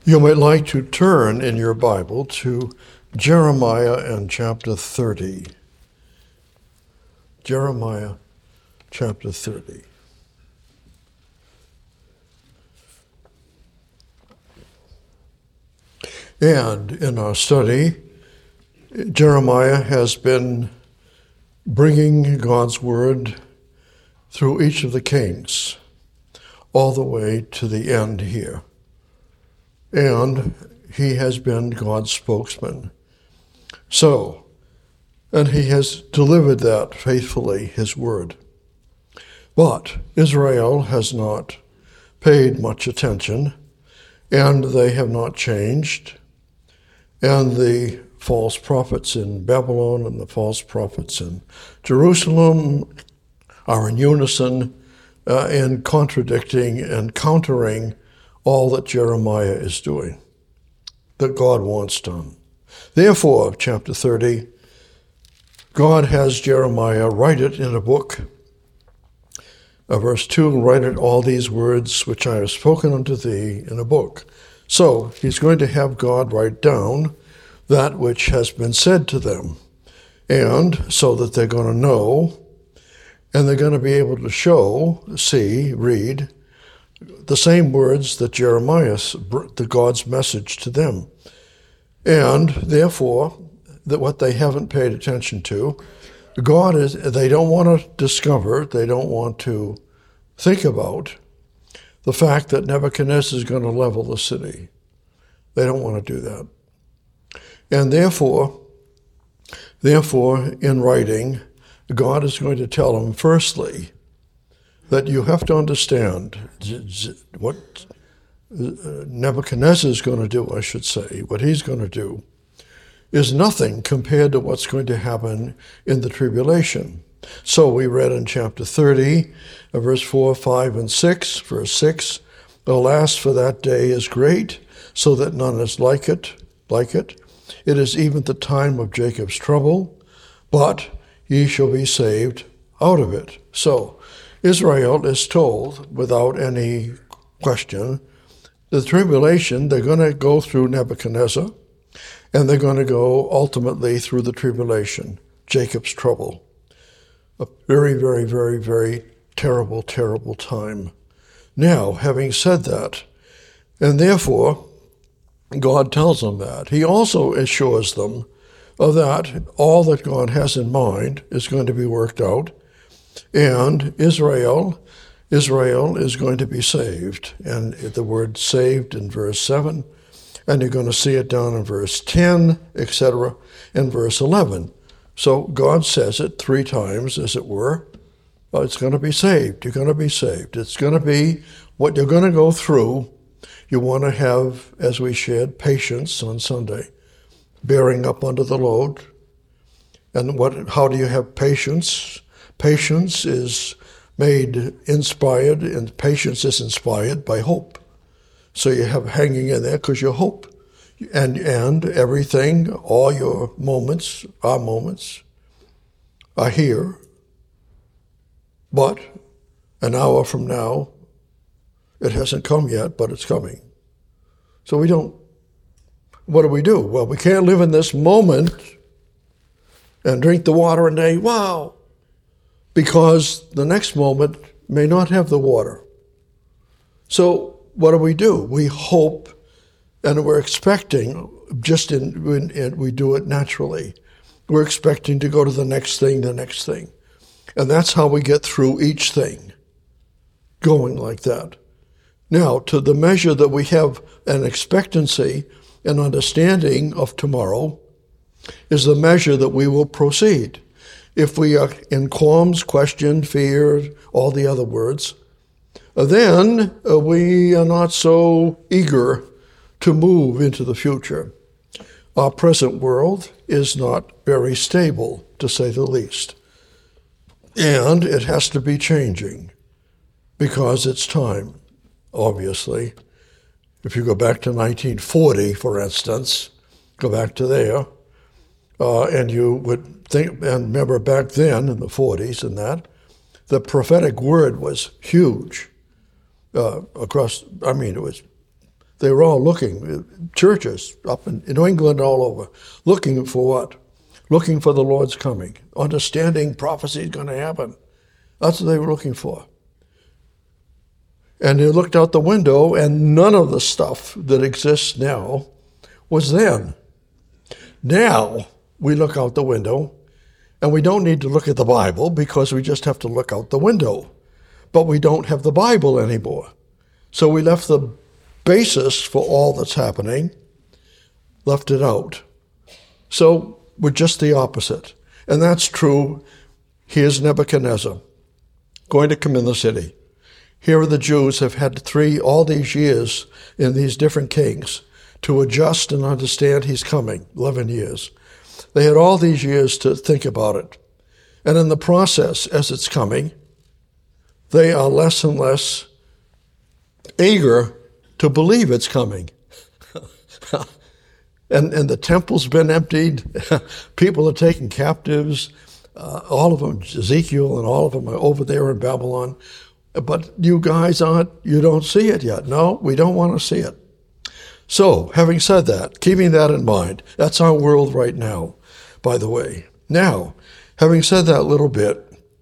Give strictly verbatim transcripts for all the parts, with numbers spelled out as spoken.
You might like to turn in your Bible to Jeremiah and chapter thirty. Jeremiah chapter thirty. And in our study, Jeremiah has been bringing God's word through each of the kings, all the way to the end here. And he has been God's spokesman. So, and he has delivered that faithfully, his word. But Israel has not paid much attention, and they have not changed. And the false prophets in Babylon and the false prophets in Jerusalem are in unison uh, in contradicting and countering all that Jeremiah is doing, that God wants done. Therefore, chapter thirty, God has Jeremiah write it in a book. Uh, verse two, write it all these words which I have spoken unto thee in a book. So he's going to have God write down that which has been said to them, and so that they're going to know, and they're going to be able to show, see, read, the same words that Jeremiah, the God's message to them. And therefore, that what they haven't paid attention to, God is, they don't want to discover, they don't want to think about the fact that Nebuchadnezzar is going to level the city. They don't want to do that. And therefore, therefore, in writing, God is going to tell them, firstly, that you have to understand what Nebuchadnezzar is going to do, I should say, what he's going to do, is nothing compared to what's going to happen in the tribulation. So we read in chapter thirty, verse four, five, and six, verse six, alas, for that day is great, so that none is like it, like it. It is even the time of Jacob's trouble, but ye shall be saved out of it. So Israel is told, without any question, the tribulation, they're going to go through Nebuchadnezzar, and they're going to go ultimately through the tribulation, Jacob's trouble. A very, very, very, very terrible, terrible time. Now, having said that, and therefore, God tells them that. He also assures them of that all that God has in mind is going to be worked out, and Israel, Israel is going to be saved. And the word saved in verse seven, and you're going to see it down in verse ten, et cetera, in verse eleven. So God says it three times, as it were. Well, it's going to be saved. You're going to be saved. It's going to be what you're going to go through. You want to have, as we shared, patience on Sunday, bearing up under the load. And what? How do you have patience? Patience is made inspired, and patience is inspired by hope. So you have hanging in there because you hope. And and everything, all your moments, our moments, are here. But an hour from now, it hasn't come yet, but it's coming. So we don't, what do we do? Well, we can't live in this moment and drink the water and say, wow, because the next moment may not have the water. So what do we do? We hope, and we're expecting, just in, in, in we do it naturally. We're expecting to go to the next thing, the next thing. And that's how we get through each thing, going like that. Now, to the measure that we have an expectancy and understanding of tomorrow is the measure that we will proceed. If we are in qualms, question, fear, all the other words, then uh, we are not so eager to move into the future. Our present world is not very stable, to say the least. And it has to be changing because it's time, obviously. If you go back to nineteen forty, for instance, go back to there, uh, and you would think, and remember back then in the forties and that, the prophetic word was huge uh, across, I mean, it was They were all looking, churches up in New England, all over, looking for what? Looking for the Lord's coming, understanding prophecy is going to happen. That's what they were looking for. And they looked out the window, and none of the stuff that exists now was then. Now we look out the window, and we don't need to look at the Bible because we just have to look out the window. But we don't have the Bible anymore. So we left the basis for all that's happening, left it out. So we're just the opposite. And that's true. Here's Nebuchadnezzar going to come in the city. Here are the Jews have had three, all these years in these different kings to adjust and understand he's coming, eleven years. They had all these years to think about it. And in the process, as it's coming, they are less and less eager to believe it's coming. and, and the temple's been emptied. People are taken captives. Uh, all of them, Ezekiel and all of them are over there in Babylon. But you guys aren't, you don't see it yet. No, we don't want to see it. So, having said that, keeping that in mind, that's our world right now, by the way. Now, having said that little bit,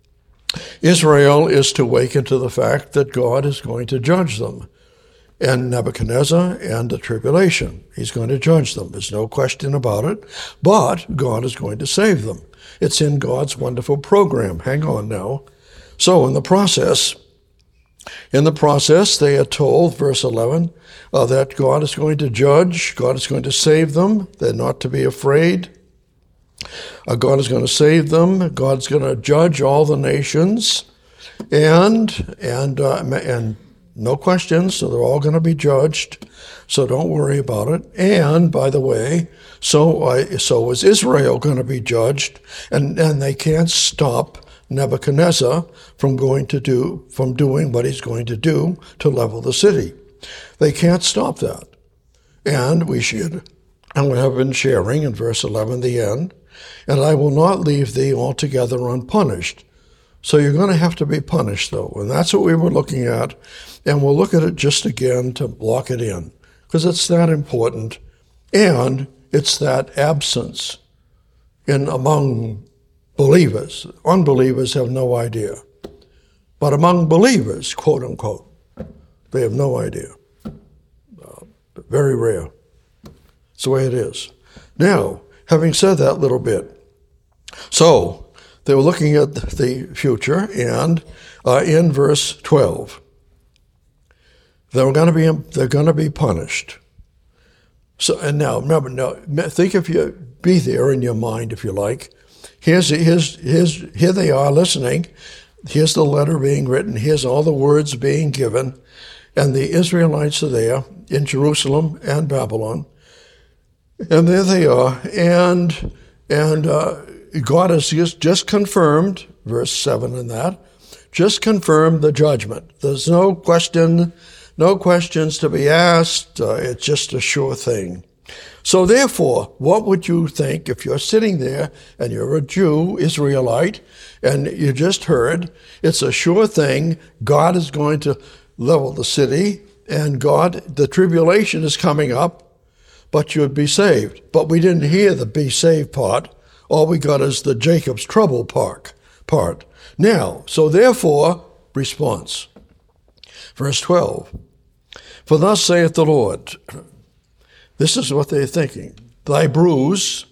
Israel is to awaken to the fact that God is going to judge them. And Nebuchadnezzar and the tribulation. He's going to judge them. There's no question about it. But God is going to save them. It's in God's wonderful program. Hang on now. So in the process, in the process, they are told, verse eleven, uh, that God is going to judge. God is going to save them. They're not to be afraid. Uh, God is going to save them. God's going to judge all the nations. And, and, uh, and, no questions, so they're all going to be judged, so don't worry about it. And, by the way, so uh, so is Israel going to be judged, and, and they can't stop Nebuchadnezzar from going to do, from doing what he's going to do to level the city. They can't stop that. And we should, and we have been sharing in verse eleven, the end, and I will not leave thee altogether unpunished. So you're going to have to be punished, though, and that's what we were looking at, and we'll look at it just again to lock it in, because it's that important, and it's that absence in among believers. Unbelievers have no idea, but among believers, quote unquote, they have no idea. Uh, very rare. It's the way it is. Now, having said that little bit, so they were looking at the future, and uh, in verse twelve, they're going to be they're going to be punished. So, and now remember, now think if you be there in your mind, if you like. Here's here's here's here they are listening. Here's the letter being written. Here's all the words being given, and the Israelites are there in Jerusalem and Babylon, and there they are, and and. Uh, God has just, just confirmed, verse seven in that, just confirmed the judgment. There's no question, no questions to be asked. Uh, it's just a sure thing. So therefore, what would you think if you're sitting there and you're a Jew, Israelite, and you just heard it's a sure thing, God is going to level the city, and God, the tribulation is coming up, but you'd be saved. But we didn't hear the be saved part. All we got is the Jacob's trouble part. part. Now, so therefore, response. Verse twelve, for thus saith the Lord, this is what they're thinking, thy bruise,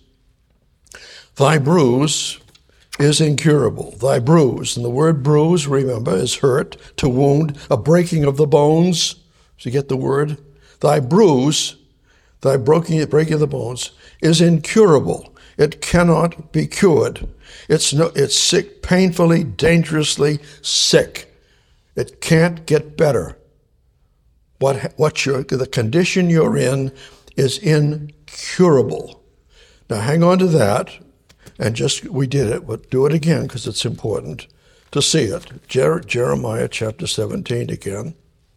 thy bruise is incurable. Thy bruise, and the word bruise, remember, is hurt, to wound, a breaking of the bones. So you get the word? Thy bruise, thy breaking, breaking of the bones, is incurable. It cannot be cured. It's no, it's sick, painfully, dangerously sick. It can't get better. What what you're, the condition you're in is incurable. Now hang on to that, and just we did it, but do it again because it's important to see it. Jer- Jeremiah chapter seventeen again.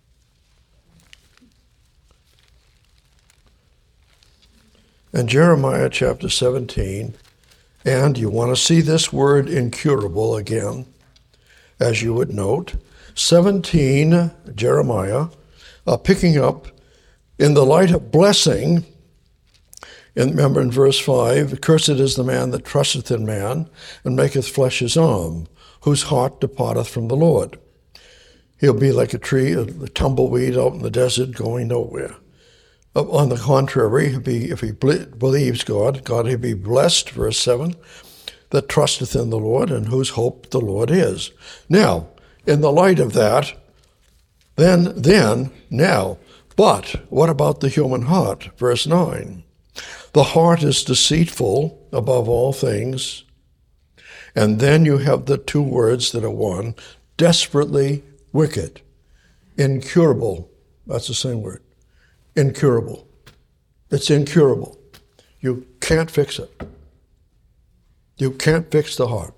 And Jeremiah chapter seventeen, and you want to see this word incurable again, as you would note. seventeen, Jeremiah, uh, picking up In the light of blessing, and remember in verse five, cursed is the man that trusteth in man, and maketh flesh his arm, whose heart departeth from the Lord. He'll be like a tree, a tumbleweed out in the desert, going nowhere. On the contrary, if he, if he believes God, God he'll be blessed, verse seven, that trusteth in the Lord, and whose hope the Lord is. Now, in the light of that, then, then, now, but what about the human heart? Verse nine. The heart is deceitful above all things. And then you have the two words that are one, desperately wicked, incurable. That's the same word, incurable. It's incurable. You can't fix it. You can't fix the heart.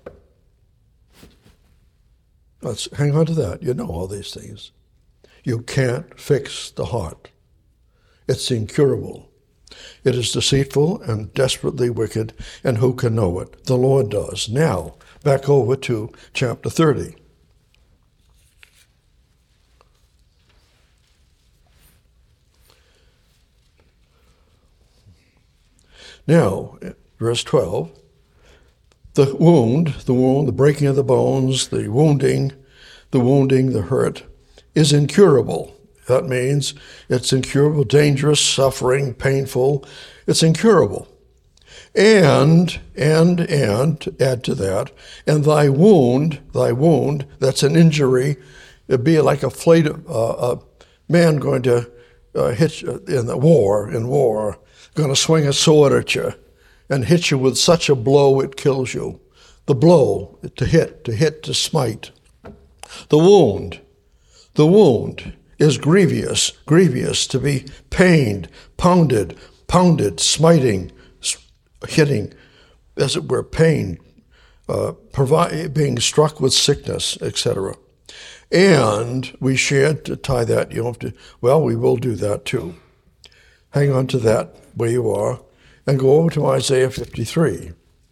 Let's hang on to that. You know all these things. You can't fix the heart. It's incurable. It is deceitful and desperately wicked, and who can know it? The Lord does. Now, back over to chapter thirty. Now, verse twelve, the wound, the wound, the breaking of the bones, the wounding, the wounding, the hurt, is incurable. That means it's incurable, dangerous, suffering, painful. It's incurable. And, and, and, add to that, and thy wound, thy wound, that's an injury. It'd be like a flayed, uh, a man going to uh, hit you in the war, in war, going to swing a sword at you and hit you with such a blow it kills you. The blow, to hit, to hit, to smite. The wound, the wound is grievous, grievous, to be pained, pounded, pounded, smiting, hitting, as it were, pain, uh, provi- being struck with sickness, et cetera. And we shared, to tie that, you have to, well, we will do that too. Hang on to that where you are, and go over to Isaiah fifty-three.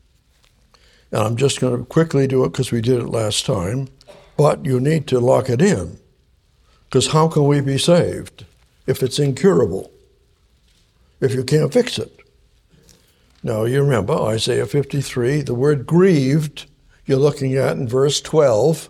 And I'm just going to quickly do it because we did it last time, but you need to lock it in. Because how can we be saved if it's incurable, if you can't fix it? Now, you remember Isaiah fifty-three, the word grieved, you're looking at in verse twelve.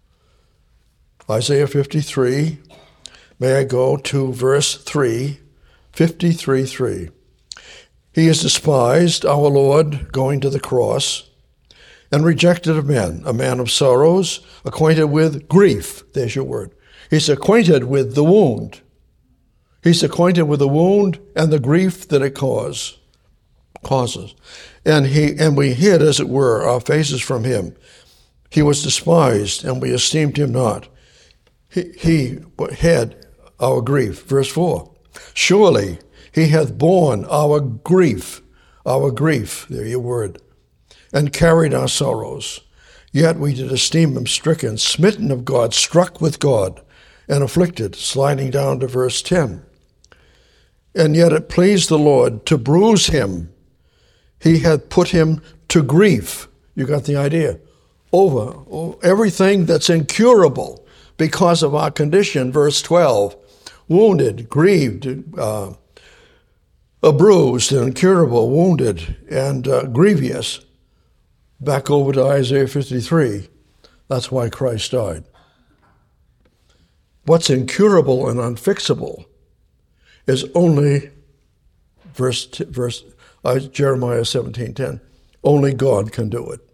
Isaiah fifty-three, may I go to verse three, fifty-three three. He is despised, our Lord, going to the cross, and rejected of men, a man of sorrows, acquainted with grief. There's your word. He's acquainted with the wound. He's acquainted with the wound and the grief that it cause, causes. And he and we hid, as it were, our faces from him. He was despised, and we esteemed him not. He, he had our grief. Verse four. Surely he hath borne our grief, our grief, there your word, and carried our sorrows. Yet we did esteem him stricken, smitten of God, struck with God, and afflicted, sliding down to verse ten. And yet it pleased the Lord to bruise him. He had put him to grief. You got the idea? Over, over everything that's incurable because of our condition. Verse twelve, wounded, grieved, uh, bruised, incurable, wounded, and uh, grievous. Back over to Isaiah fifty-three. That's why Christ died. What's incurable and unfixable is only, verse, verse uh, Jeremiah seventeen ten, only God can do it.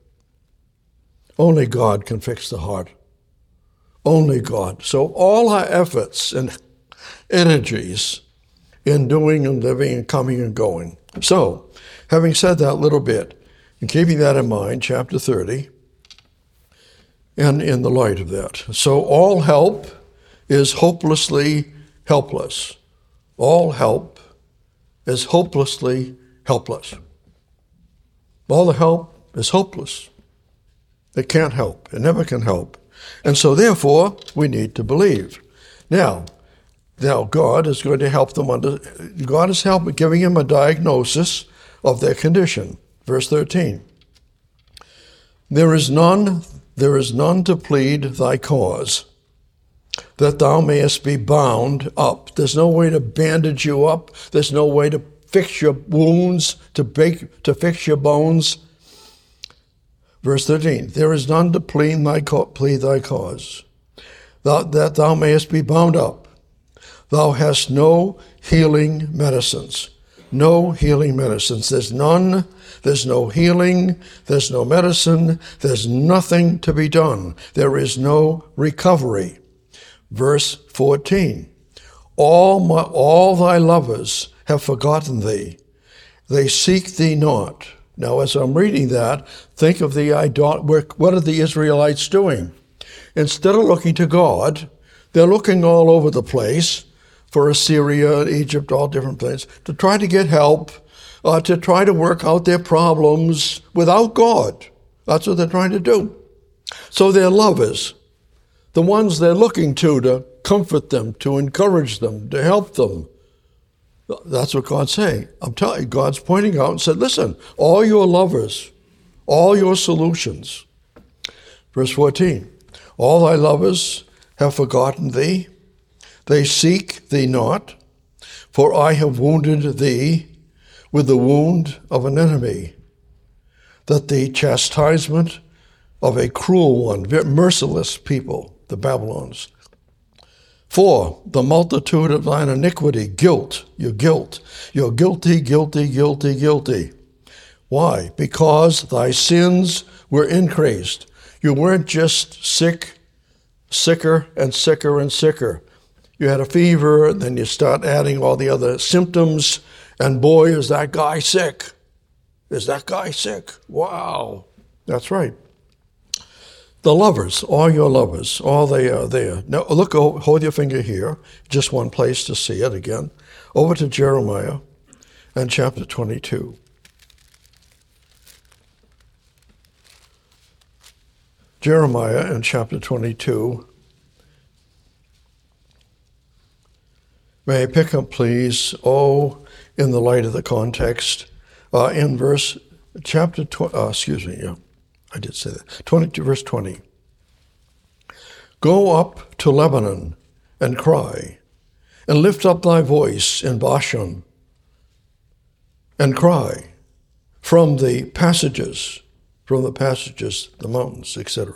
Only God can fix the heart. Only God. So all our efforts and energies in doing and living and coming and going. So, having said that little bit, and keeping that in mind, chapter thirty, and in the light of that. So all help is hopelessly helpless. All help is hopelessly helpless. All the help is hopeless. It can't help. It never can help. And so therefore, we need to believe. Now, now God is going to help them under, God is helping, giving him a diagnosis of their condition. Verse thirteen. There is none, there is none to plead thy cause. that thou mayest be bound up. There's no way to bandage you up. There's no way to fix your wounds, to bake, to fix your bones. Verse thirteen, there is none to plead thy, plead thy cause, thou, that thou mayest be bound up. Thou hast no healing medicines. No healing medicines. There's none. There's no healing. There's no medicine. There's nothing to be done. There is no recovery. Verse fourteen, all, my, all thy lovers have forgotten thee. They seek thee not. Now, as I'm reading that, think of the idol. What are the Israelites doing? Instead of looking to God, they're looking all over the place for Assyria, Egypt, all different places, to try to get help, uh, to try to work out their problems without God. That's what they're trying to do. So their lovers, the ones they're looking to to comfort them, to encourage them, to help them, that's what God's saying. I'm telling you, God's pointing out and said, listen, all your lovers, all your solutions. Verse fourteen, all thy lovers have forgotten thee. They seek thee not, for I have wounded thee with the wound of an enemy, that the chastisement of a cruel one, merciless people, the Babylons. For the multitude of thine iniquity, guilt, your guilt, you're guilty, guilty, guilty, guilty. Why? Because thy sins were increased. You weren't just sick, sicker and sicker and sicker. You had a fever, and then you start adding all the other symptoms, and boy, is that guy sick. Is that guy sick? Wow. That's right. The lovers, all your lovers, all they are there. Now, look, hold your finger here, just one place to see it again. Over to Jeremiah and chapter twenty-two. Jeremiah and chapter twenty-two. May I pick up, please, oh, in the light of the context, uh, in verse, chapter, tw- uh, excuse me, yeah, I did say that, twenty-two, verse twenty. Go up to Lebanon and cry, and lift up thy voice in Bashan, and cry from the passages, from the passages, the mountains, et cetera.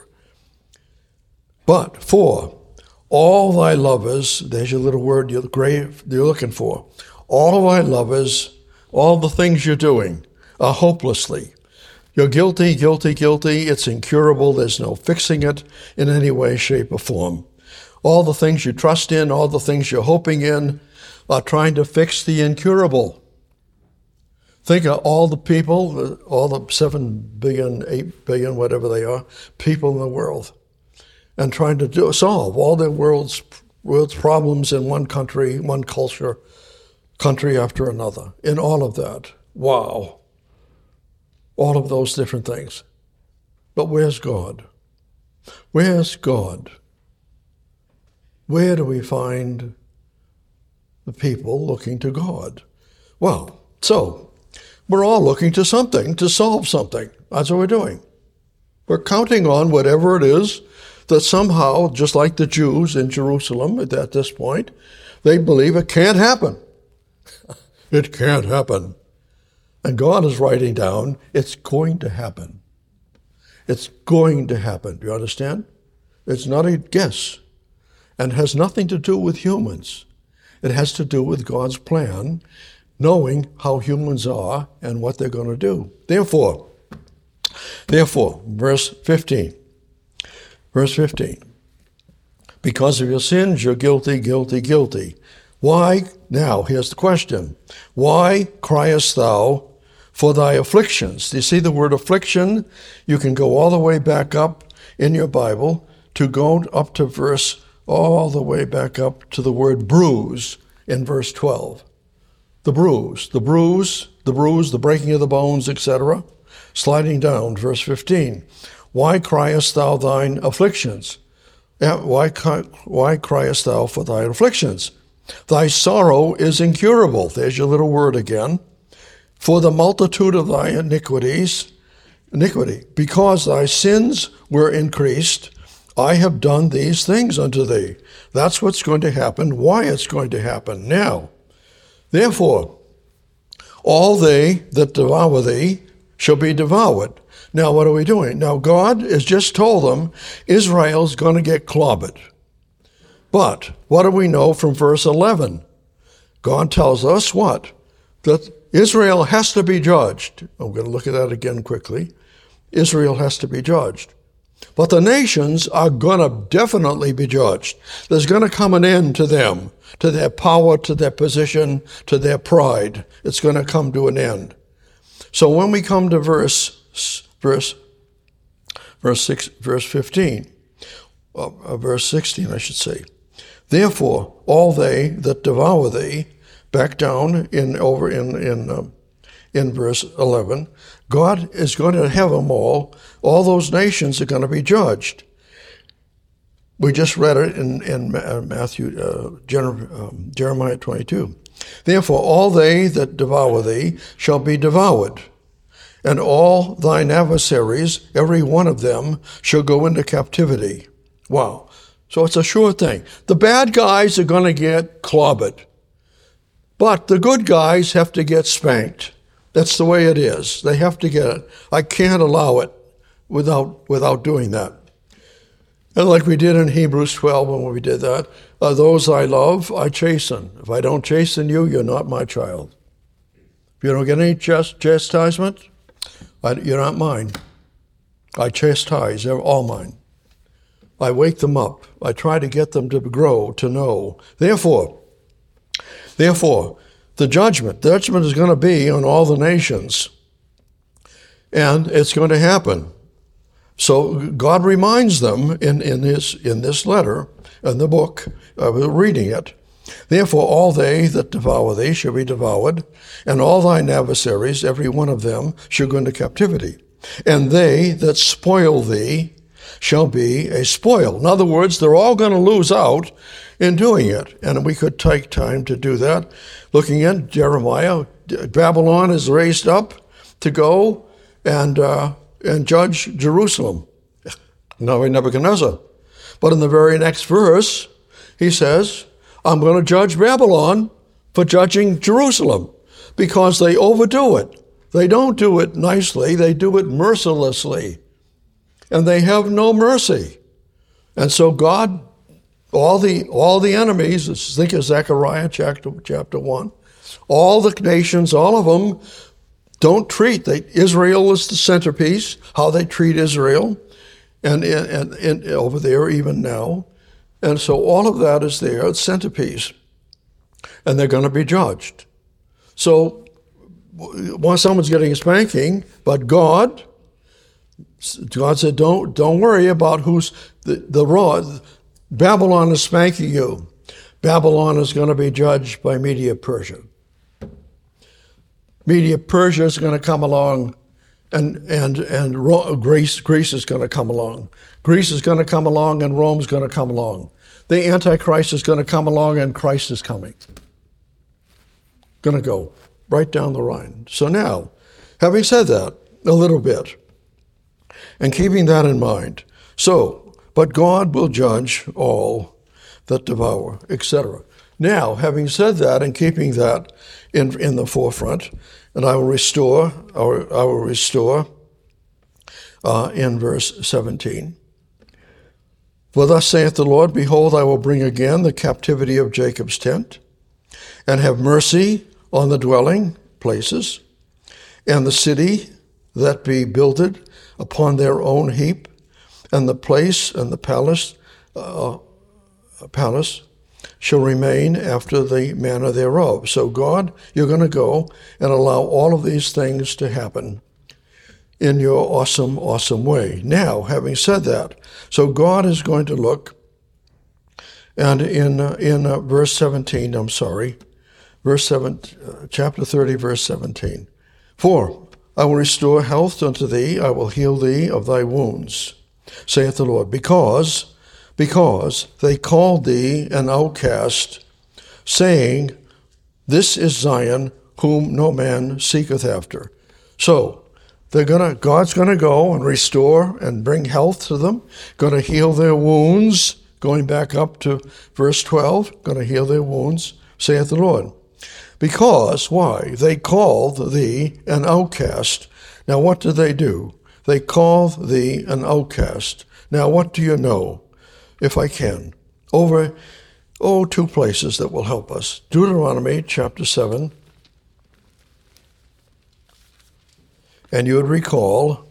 But for all thy lovers, there's your little word you're, grave, you're looking for. All thy lovers, all the things you're doing are hopelessly. You're guilty, guilty, guilty. It's incurable. There's no fixing it in any way, shape, or form. All the things you trust in, all the things you're hoping in, are trying to fix the incurable. Think of all the people, all the seven billion, eight billion, whatever they are, people in the world, and trying to do, solve all the world's, world's problems in one country, one culture, country after another, in all of that. Wow. All of those different things. But where's God? Where's God? Where do we find the people looking to God? Well, so we're all looking to something, to solve something. That's what we're doing. We're counting on whatever it is that somehow, just like the Jews in Jerusalem at this point, they believe it can't happen. It can't happen. And God is writing down, it's going to happen. It's going to happen. Do you understand? It's not a guess. And has nothing to do with humans. It has to do with God's plan, knowing how humans are and what they're going to do. Therefore, therefore, verse fifteen. Verse fifteen. Because of your sins, you're guilty, guilty, guilty. Why? Now, here's the question. Why criest thou for thy afflictions? Do you see the word affliction? You can go all the way back up in your Bible to go up to verse, all the way back up to the word bruise in verse twelve. The bruise, the bruise, the bruise, the breaking of the bones, et cetera. Sliding down, verse fifteen. Why criest thou thine afflictions? Why, why criest thou for thine afflictions? Thy sorrow is incurable. There's your little word again. For the multitude of thy iniquities, iniquity, because thy sins were increased, I have done these things unto thee. That's what's going to happen, why it's going to happen. Now, therefore, all they that devour thee shall be devoured. Now, what are we doing? Now, God has just told them Israel's going to get clobbered. But what do we know from verse eleven? God tells us what? That Israel has to be judged. I'm going to look at that again quickly. Israel has to be judged. But the nations are going to definitely be judged. There's going to come an end to them, to their power, to their position, to their pride. It's going to come to an end. So when we come to verse verse verse six, verse fifteen, uh, verse sixteen, I should say. Therefore, all they that devour thee, back down in over in in um, in verse eleven, God is going to have them all. All those nations are going to be judged. We just read it in, in Matthew, uh, Jeremiah twenty-two. Therefore, all they that devour thee shall be devoured, and all thine adversaries, every one of them, shall go into captivity. Wow. So it's a sure thing. The bad guys are going to get clobbered, but the good guys have to get spanked. That's the way it is. They have to get it. I can't allow it without without doing that. And like we did in Hebrews twelve when we did that, uh, those I love, I chasten. If I don't chasten you, you're not my child. If you don't get any chast- chastisement, I, you're not mine. I chastise, they're all mine. I wake them up. I try to get them to grow, to know. Therefore, therefore, the judgment, the judgment is going to be on all the nations. And it's going to happen. So God reminds them in, in, this, in this letter, in the book, I was reading it. Therefore all they that devour thee shall be devoured, and all thine adversaries, every one of them, shall go into captivity. And they that spoil thee shall be a spoil. In other words, they're all going to lose out in doing it. And we could take time to do that. Looking at Jeremiah, Babylon is raised up to go and uh, and judge Jerusalem. Now, Nebuchadnezzar. But in the very next verse, he says, I'm going to judge Babylon for judging Jerusalem because they overdo it. They don't do it nicely. They do it mercilessly. And they have no mercy. And so God, all the all the enemies, think of Zechariah chapter, chapter one, all the nations, all of them, don't treat, they, Israel is the centerpiece, how they treat Israel, and, and, and over there even now. And so all of that is there, it's centerpiece. And they're going to be judged. So once someone's getting a spanking, but God, God said, don't, don't worry about who's the, the rod. Babylon is spanking you. Babylon is going to be judged by Media Persia. Media Persia is going to come along, and and and Ro- Greece Greece is going to come along. Greece is going to come along, and Rome is going to come along. The Antichrist is going to come along, and Christ is coming. Going to go right down the Rhine. So now, having said that a little bit, and keeping that in mind, so but God will judge all that devour, et cetera. Now, having said that and keeping that in, in the forefront, and I will restore, or I will restore uh, in verse seventeen. For thus saith the Lord, behold, I will bring again the captivity of Jacob's tent, and have mercy on the dwelling places, and the city that be builded upon their own heap, and the place and the palace, uh, palace, shall remain after the manner thereof. So God, you're going to go and allow all of these things to happen in your awesome, awesome way. Now, having said that, so God is going to look, and in uh, in uh, verse seventeen, I'm sorry, verse seven, uh, chapter thirty, verse seventeen. For I will restore health unto thee, I will heal thee of thy wounds, saith the Lord, because Because they called thee an outcast, saying, This is Zion, whom no man seeketh after. So, They're gonna, God's going to go and restore and bring health to them, going to heal their wounds, going back up to verse twelve, going to heal their wounds, saith the Lord. Because, why? They called thee an outcast. Now what did they do? They called thee an outcast. Now what do you know, if I can? Over, oh, two places that will help us. Deuteronomy chapter seven. And you would recall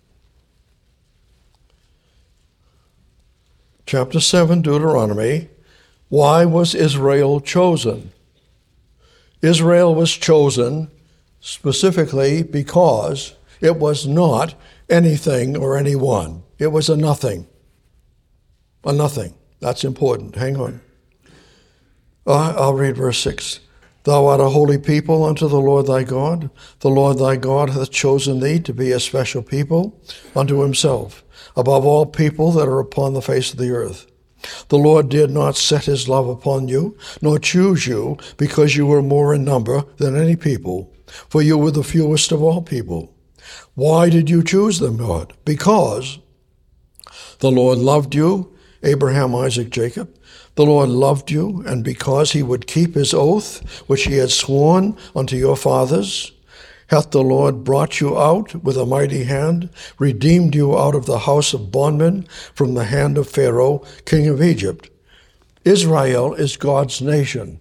chapter seven, Deuteronomy. Why was Israel chosen? Israel was chosen specifically because it was not anything or anyone. It was a nothing. A nothing. That's important. Hang on. Uh, I'll read verse six. Thou art a holy people unto the Lord thy God. The Lord thy God hath chosen thee to be a special people unto himself, above all people that are upon the face of the earth. The Lord did not set his love upon you, nor choose you, because you were more in number than any people, for you were the fewest of all people. Why did you choose them, Lord? Because the Lord loved you, Abraham, Isaac, Jacob. The Lord loved you, and because he would keep his oath, which he had sworn unto your fathers, hath the Lord brought you out with a mighty hand, redeemed you out of the house of bondmen from the hand of Pharaoh, king of Egypt. Israel is God's nation.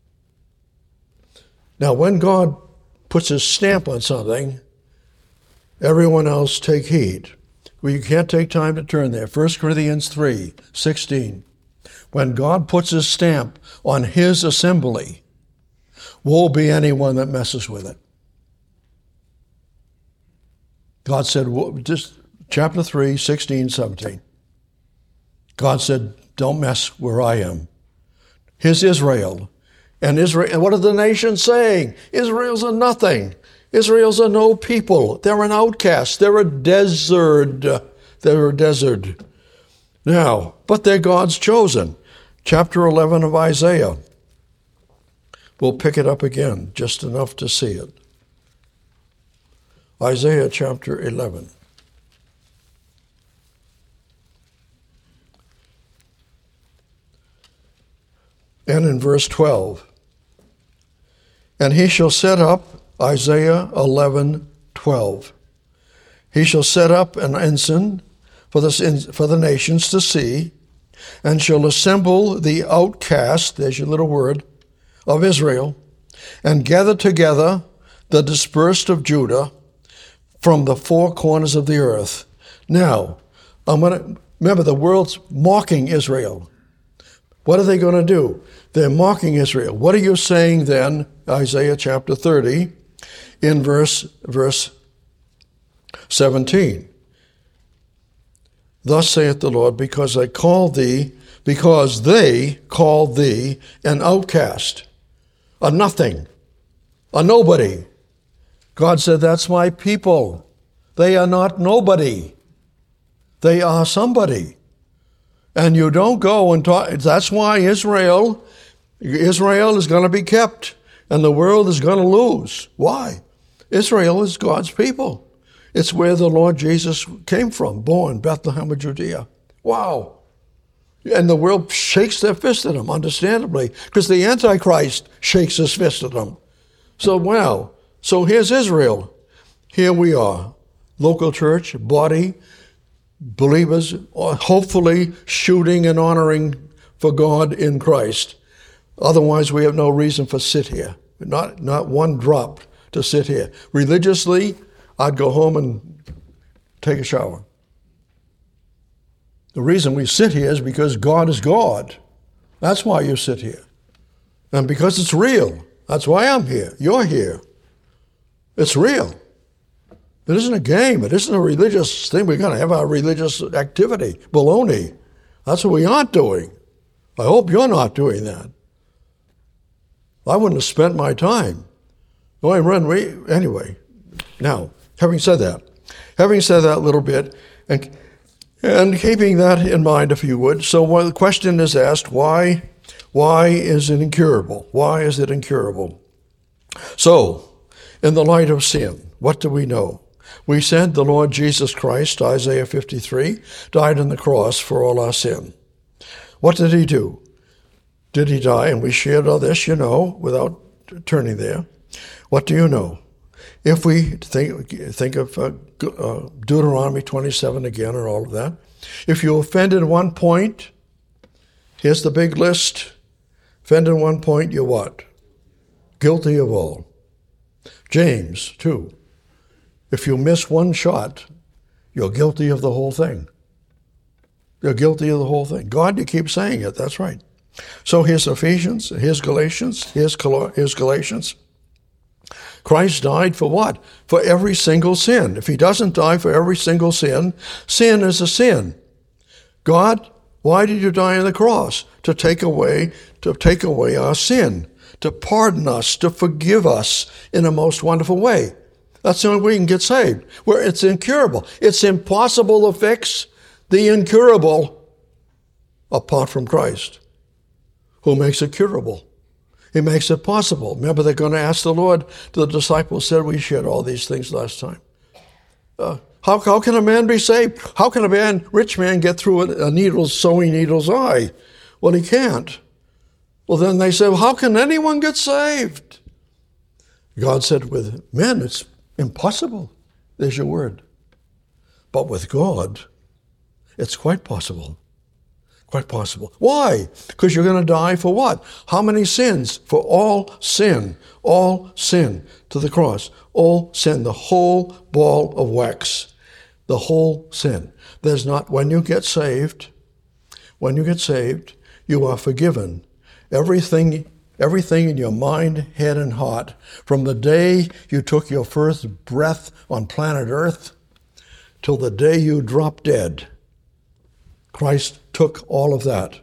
Now, when God puts his stamp on something, everyone else take heed. Well, you can't take time to turn there. First Corinthians three sixteen. When God puts his stamp on his assembly, woe be anyone that messes with it. God said, just chapter three, sixteen, seventeen. God said, don't mess where I am. His Israel. And Israel, and what are the nations saying? Israel's a nothing. Israel's a no people. They're an outcast. They're a desert. They're a desert. Now, but they're God's chosen. Chapter eleven of Isaiah. We'll pick it up again, just enough to see it. Isaiah chapter eleven. And in verse twelve. And he shall set up, Isaiah eleven, twelve. He shall set up an ensign for the, for the nations to see, and shall assemble the outcast, there's your little word, of Israel, and gather together the dispersed of Judah from the four corners of the earth. Now, I'm going to, remember the world's mocking Israel. What are they going to do? They're mocking Israel. What are you saying then, Isaiah chapter thirty, in verse, verse seventeen? Thus saith the Lord, because I called thee, because they called thee an outcast, a nothing, a nobody. God said, that's my people. They are not nobody. They are somebody. And you don't go and talk. That's why Israel, Israel is going to be kept, and the world is going to lose. Why? Israel is God's people. It's where the Lord Jesus came from, born, Bethlehem of Judea. Wow. And the world shakes their fist at him, understandably, because the Antichrist shakes his fist at him. So, wow. So here's Israel. Here we are, local church, body, believers, hopefully shooting and honoring for God in Christ. Otherwise, we have no reason for sit here. Not, not one drop to sit here. Religiously, I'd go home and take a shower. The reason we sit here is because God is God. That's why you sit here. And because it's real. That's why I'm here. You're here. It's real. It isn't a game. It isn't a religious thing. We're going to have our religious activity. Baloney. That's what we aren't doing. I hope you're not doing that. I wouldn't have spent my time. No, I run. Anyway, now, having said that, having said that little bit, and, and keeping that in mind, if you would, so when the question is asked, why, why is it incurable? Why is it incurable? So, in the light of sin, what do we know? We said the Lord Jesus Christ, Isaiah fifty-three, died on the cross for all our sin. What did he do? Did he die? And we shared all this, you know, without turning there. What do you know? If we think, think of uh, uh, Deuteronomy twenty-seven again and all of that, if you offended at one point, here's the big list. Offended at one point, you're what? Guilty of all. James, two. If you miss one shot, you're guilty of the whole thing. You're guilty of the whole thing. God, you keep saying it. That's right. So here's Ephesians, here's Galatians, here's, Gal- here's Galatians. Christ died for what? For every single sin. If he doesn't die for every single sin, sin is a sin. God, why did you die on the cross? To take away, to take away our sin, to pardon us, to forgive us in a most wonderful way. That's the only way we can get saved. Where it's incurable. It's impossible to fix the incurable apart from Christ, who makes it curable. He makes it possible. Remember, they're going to ask the Lord. The disciples said, we shared all these things last time. Uh, how, how can a man be saved? How can a man, rich man get through a, a needle, sewing needle's eye? Well, he can't. Well, then they said, well, how can anyone get saved? God said, with men, it's impossible. There's your word. But with God, it's quite possible. Quite possible. Why? Because you're going to die for what? How many sins? For all sin. All sin to the cross. All sin. The whole ball of wax. The whole sin. There's not, when you get saved, when you get saved, you are forgiven. Everything, everything in your mind, head, and heart, from the day you took your first breath on planet Earth till the day you drop dead, Christ took all of that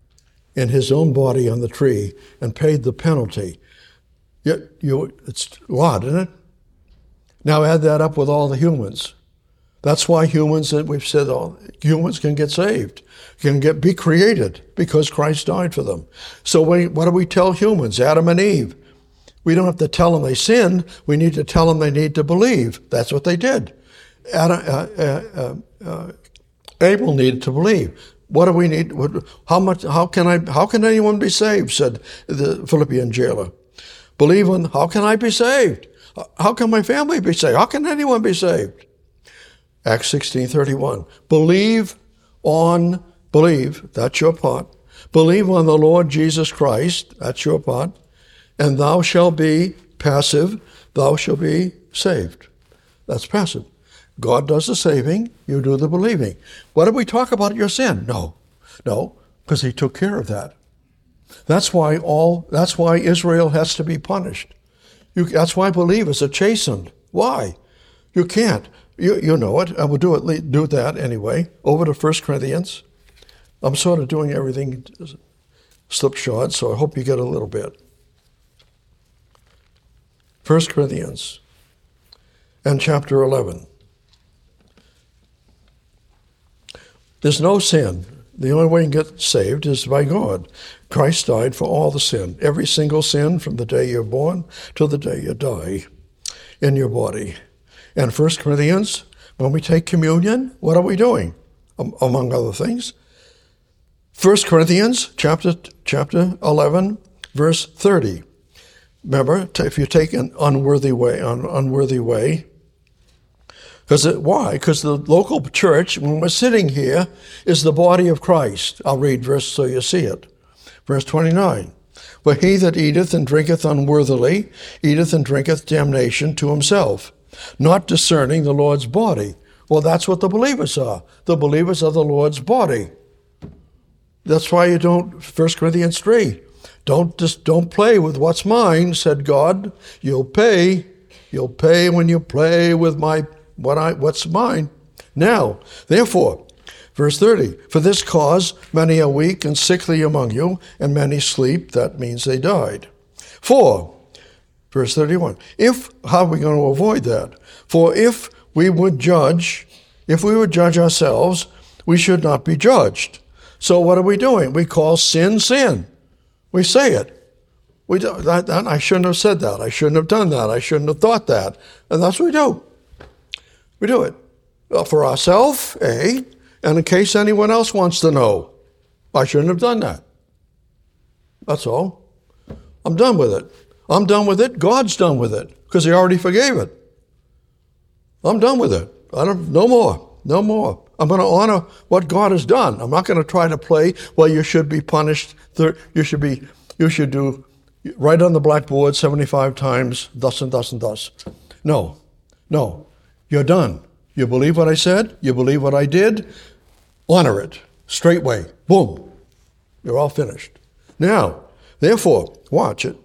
in his own body on the tree and paid the penalty. You, you, it's a lot, isn't it? Now add that up with all the humans. That's why humans, that we've said, all humans can get saved, can get be created because Christ died for them. So we, what do we tell humans? Adam and Eve. We don't have to tell them they sinned. We need to tell them they need to believe. That's what they did. Adam, uh, uh, uh, uh, Abel needed to believe. What do we need? How much? How can I? How can anyone be saved? Said the Philippian jailer. Believe on. How can I be saved? How can my family be saved? How can anyone be saved? Acts sixteen thirty-one. Believe on. Believe. That's your part. Believe on the Lord Jesus Christ. That's your part. And thou shalt be passive. Thou shalt be saved. That's passive. God does the saving, you do the believing. What did we talk about your sin? No, no, because he took care of that. That's why all. That's why Israel has to be punished. You, that's why believers are chastened. Why? You can't. You you know it. I will do it. Do that anyway. Over to First Corinthians. I'm sort of doing everything slipshod, so I hope you get a little bit. First Corinthians and chapter eleven. There's no sin. The only way you can get saved is by God. Christ died for all the sin, every single sin from the day you're born till the day you die in your body. And First Corinthians, when we take communion, what are we doing? Um, among other things. First Corinthians chapter, chapter eleven, verse thirty. Remember, if you take an unworthy way, an unworthy way, Because why? Because the local church, when we're sitting here, is the body of Christ. I'll read verse so you see it. Verse twenty-nine. For he that eateth and drinketh unworthily, eateth and drinketh damnation to himself, not discerning the Lord's body. Well, that's what the believers are. The believers are the Lord's body. That's why you don't, First Corinthians three, don't just don't play with what's mine, said God. You'll pay. You'll pay when you play with my What I, what's mine. Now, therefore, verse thirty, for this cause many are weak and sickly among you, and many sleep. That means they died. For, verse thirty-one, if, how are we going to avoid that? For if we would judge, if we would judge ourselves, we should not be judged. So what are we doing? We call sin, sin. We say it. We do, that, that, I shouldn't have said that. I shouldn't have done that. I shouldn't have thought that. And that's what we do. We do it uh, for ourselves, A, and in case anyone else wants to know. I shouldn't have done that. That's all. I'm done with it. I'm done with it. God's done with it because he already forgave it. I'm done with it. I don't, no more. No more. I'm going to honor what God has done. I'm not going to try to play, well, you should be punished. You should be, you should do, write on the blackboard seventy-five times, thus and thus and thus. No. No. You're done. You believe what I said? You believe what I did? Honor it. Straightway. Boom. You're all finished. Now, therefore, watch it.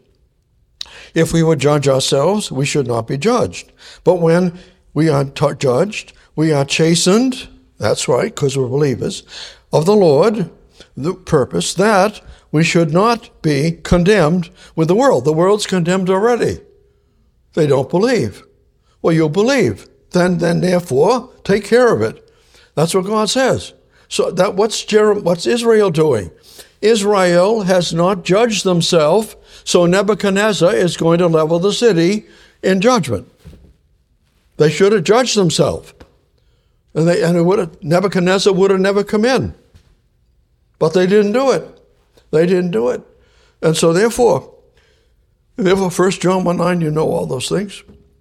If we would judge ourselves, we should not be judged. But when we are t- judged, we are chastened, that's right, because we're believers, of the Lord, the purpose that we should not be condemned with the world. The world's condemned already. They don't believe. Well, you believe. Then, then therefore, take care of it. That's what God says. So that what's Jer- what's Israel doing? Israel has not judged themselves, so Nebuchadnezzar is going to level the city in judgment. They should have judged themselves. And, they, and it would have, Nebuchadnezzar would have never come in. But they didn't do it. They didn't do it. And so therefore, therefore First John one nine, you know all those things.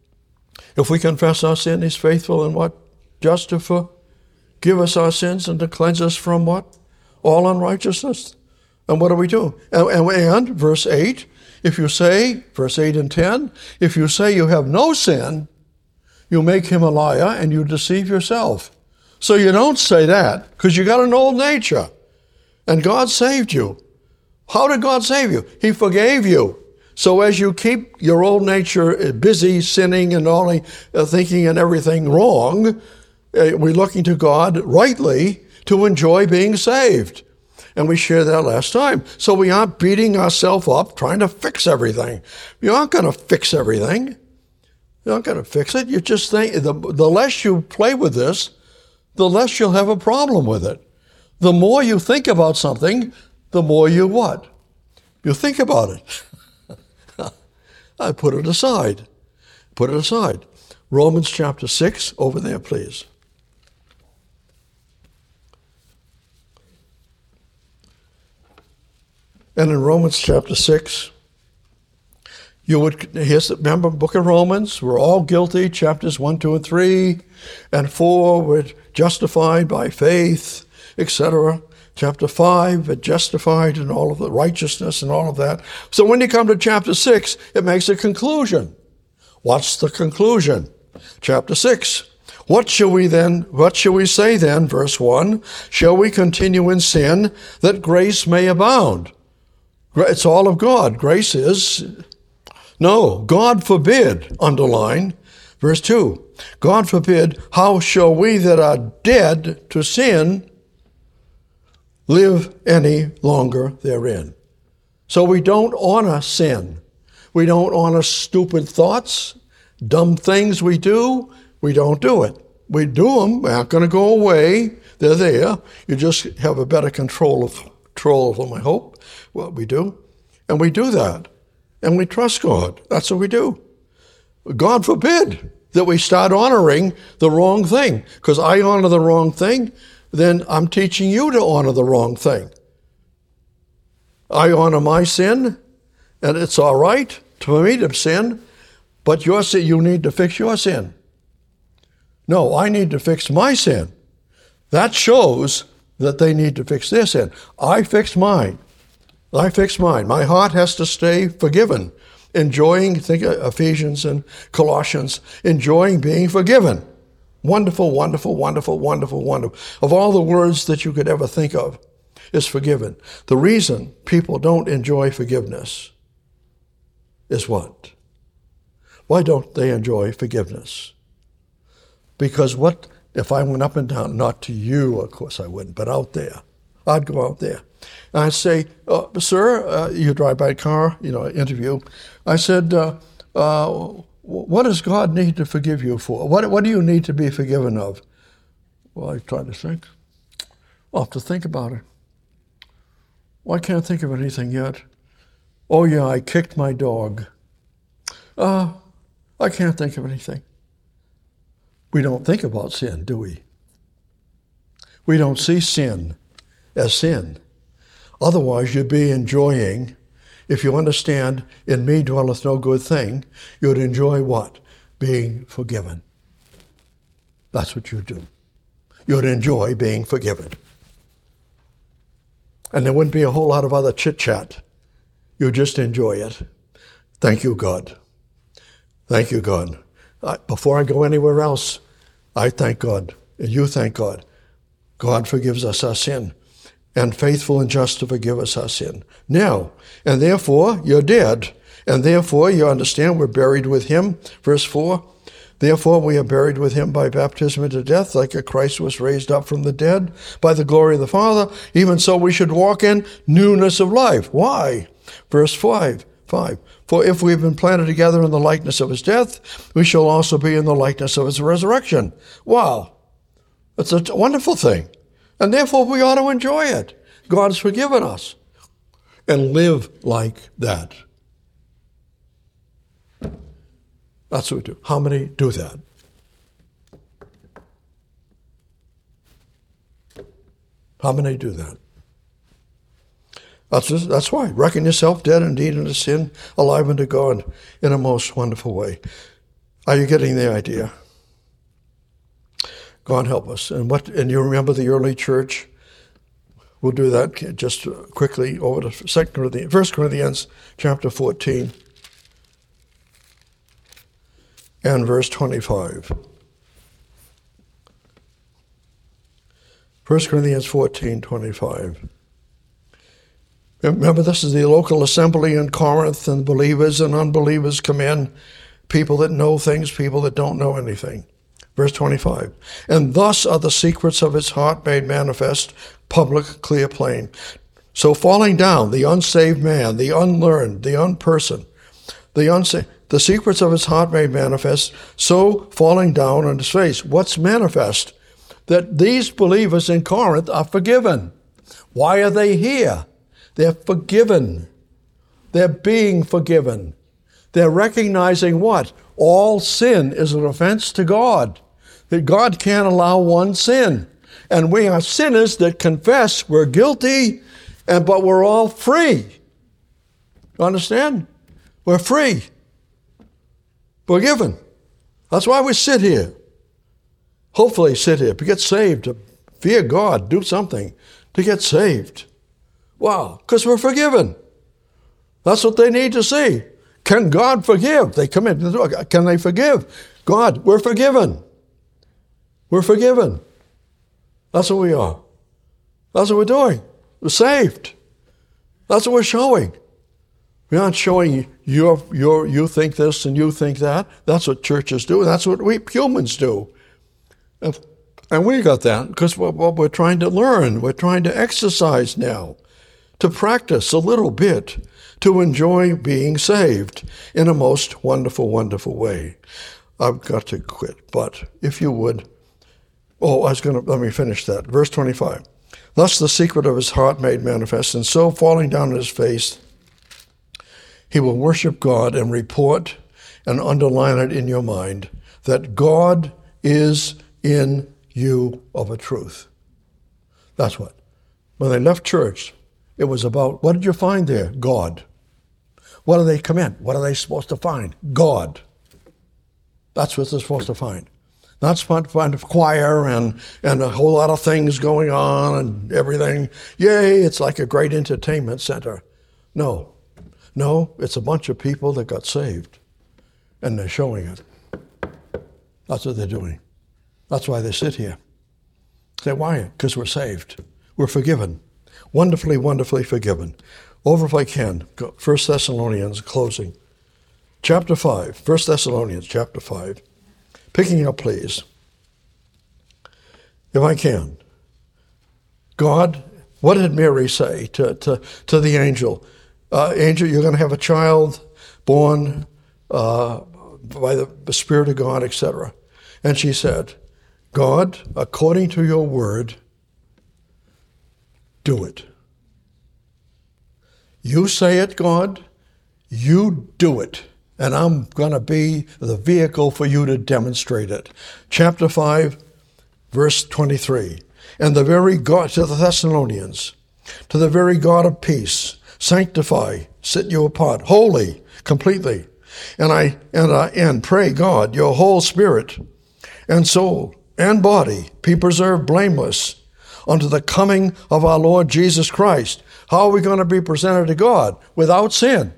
If we confess our sin, he's faithful and what? Just to forgive us our sins and to cleanse us from what? All unrighteousness. And what do we do? And, and, and verse eight, if you say, verse eight and ten, if you say you have no sin, you make him a liar and you deceive yourself. So you don't say that because you got an old nature. And God saved you. How did God save you? He forgave you. So as you keep your old nature busy sinning and only uh, thinking and everything wrong, uh, we're looking to God rightly to enjoy being saved. And we shared that last time. So we aren't beating ourselves up trying to fix everything. You aren't going to fix everything. You're not going to fix it. You just think, the, the less you play with this, the less you'll have a problem with it. The more you think about something, the more you what? You think about it. I put it aside. Put it aside. Romans chapter six, over there, please. And in Romans chapter six, you would, here's the, remember, book of Romans, we're all guilty, chapters one, two, and three, and four, we're justified by faith, et cetera. Chapter five, we're justified in all of the righteousness and all of that. So when you come to chapter six, it makes a conclusion. What's the conclusion? Chapter six. What shall we then, what shall we say then, verse one? Shall we continue in sin that grace may abound? It's all of God. Grace is, no, God forbid, underline, verse two. God forbid, how shall we that are dead to sin live any longer therein? So we don't honor sin. We don't honor stupid thoughts, dumb things we do. We don't do it. We do them. They're not going to go away. They're there. You just have a better control of, control of them, I hope, what we do. And we do that. And we trust God. That's what we do. God forbid that we start honoring the wrong thing. Because I honor the wrong thing, then I'm teaching you to honor the wrong thing. I honor my sin, and it's all right for me to sin, but your sin, you need to fix your sin. No, I need to fix my sin. That shows that they need to fix their sin. I fixed mine. I fixed mine. My heart has to stay forgiven, enjoying, think of Ephesians and Colossians, enjoying being forgiven. Wonderful, wonderful, wonderful, wonderful, wonderful. Of all the words that you could ever think of, is forgiven. The reason people don't enjoy forgiveness is what? Why don't they enjoy forgiveness? Because what, if I went up and down, not to you, of course I wouldn't, but out there, I'd go out there. And I'd say, uh, sir, uh, you drive by a car, you know, interview. I said, uh, uh, what does God need to forgive you for? What, what do you need to be forgiven of? Well, I tried to think. I'll have to think about it. Well, I can't think of anything yet. Oh, yeah, I kicked my dog. Uh, I can't think of anything. we don't think about sin, do we? We don't see sin as sin. Otherwise, you'd be enjoying, if you understand, in me dwelleth no good thing, you'd enjoy what? Being forgiven. That's what you do. You'd enjoy being forgiven. And there wouldn't be a whole lot of other chit-chat. You'd just enjoy it. Thank you, God. Thank you, God. I, before I go anywhere else, I thank God, and you thank God. God forgives us our sin, and faithful and just to forgive us our sin. Now, and therefore you're dead, and therefore you understand we're buried with him. Verse four, therefore we are buried with him by baptism into death, like a Christ was raised up from the dead by the glory of the Father. Even so we should walk in newness of life. Why? Verse five, five. For if we have been planted together in the likeness of his death, we shall also be in the likeness of his resurrection. Wow. It's a wonderful thing. And therefore we ought to enjoy it. God has forgiven us. And live like that. That's what we do. How many do that? How many do that? That's, that's why. Reckon yourself dead indeed unto sin, alive unto God in a most wonderful way. Are you getting the idea? God help us. And what? And you remember the early church? We'll do that just quickly over to Second Corinthians, First Corinthians chapter fourteen and verse twenty-five. First Corinthians fourteen, twenty-five. Remember, this is the local assembly in Corinth, and believers and unbelievers come in, people that know things, people that don't know anything. Verse twenty-five, and thus are the secrets of his heart made manifest, public, clear, plain. So falling down, the unsaved man, the unlearned, the unperson, the unsaved, the secrets of his heart made manifest, so falling down on his face. What's manifest? That these believers in Corinth are forgiven. Why are they here? They're forgiven. They're being forgiven. They're recognizing what? All sin is an offense to God. That God can't allow one sin. And we are sinners that confess we're guilty, and but we're all free. You understand? We're free. Forgiven. That's why we sit here. Hopefully sit here to get saved, to fear God, do something to get saved. Wow, because we're forgiven. That's what they need to see. Can God forgive? They come in the door. Can they forgive? God, we're forgiven. We're forgiven. That's what we are. That's what we're doing. We're saved. That's what we're showing. We're not showing you're, you're, you think this and you think that. That's what churches do. That's what we humans do. And we got that because what we're trying to learn, we're trying to exercise now, to practice a little bit, to enjoy being saved in a most wonderful, wonderful way. I've got to quit, but if you would, oh, I was going to, let me finish that. Verse twenty-five. Thus the secret of his heart made manifest, and so falling down on his face, he will worship God and report and underline it in your mind that God is in you of a truth. That's what. When they left church, it was about, what did you find there? God. What do they come in? What are they supposed to find? God. That's what they're supposed to find. Not supposed to find a choir and, and a whole lot of things going on and everything. Yay, it's like a great entertainment center. No. No, it's a bunch of people that got saved. And they're showing it. That's what they're doing. That's why they sit here. Say, why? Because we're saved. We're forgiven. Wonderfully, wonderfully forgiven. Over if I can. First Thessalonians, closing. Chapter five. First Thessalonians, chapter five. Picking up, please. If I can. God, what did Mary say to, to, to the angel? Uh, angel, you're going to have a child born uh, by the Spirit of God, et cetera. And she said, God, according to your word, do it. You say it, God. You do it. And I'm going to be the vehicle for you to demonstrate it. Chapter five, verse twenty-three. And the very God, to the Thessalonians, to the very God of peace, sanctify, set you apart, holy, completely. And I and I and pray God, your whole spirit and soul and body be preserved blameless unto the coming of our Lord Jesus Christ. How are we going to be presented to God? Without sin.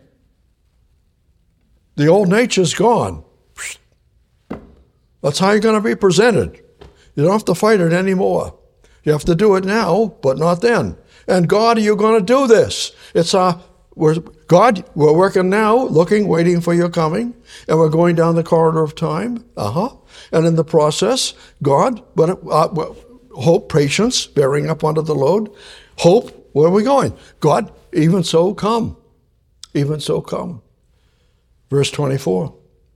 The old nature's gone. That's how you're going to be presented. You don't have to fight it anymore. You have to do it now, but not then. And God, are you going to do this? It's our, we're, God, we're working now, looking, waiting for your coming, and we're going down the corridor of time. Uh-huh. And in the process, God, but uh, hope, patience, bearing up under the load. Hope, where are we going? God, even so come. Even so come. Verse twenty-four.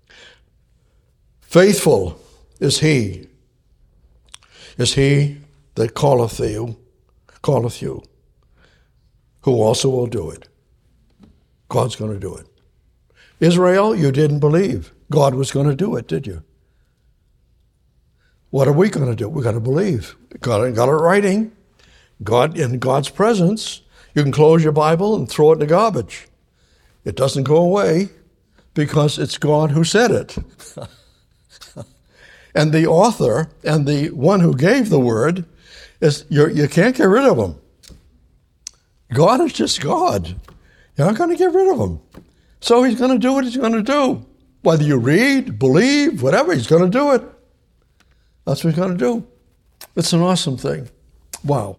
Faithful is he, is he that calleth you, calleth you, who also will do it. God's going to do it. Israel, you didn't believe God was going to do it, did you? What are we going to do? We're going to believe. God got it writing. God, in God's presence, you can close your Bible and throw it in the garbage. It doesn't go away because it's God who said it. And the author and the one who gave the word, is you're, you can't get rid of him. God is just God. You're not going to get rid of him. So he's going to do what he's going to do. Whether you read, believe, whatever, he's going to do it. That's what he's going to do. It's an awesome thing. Wow.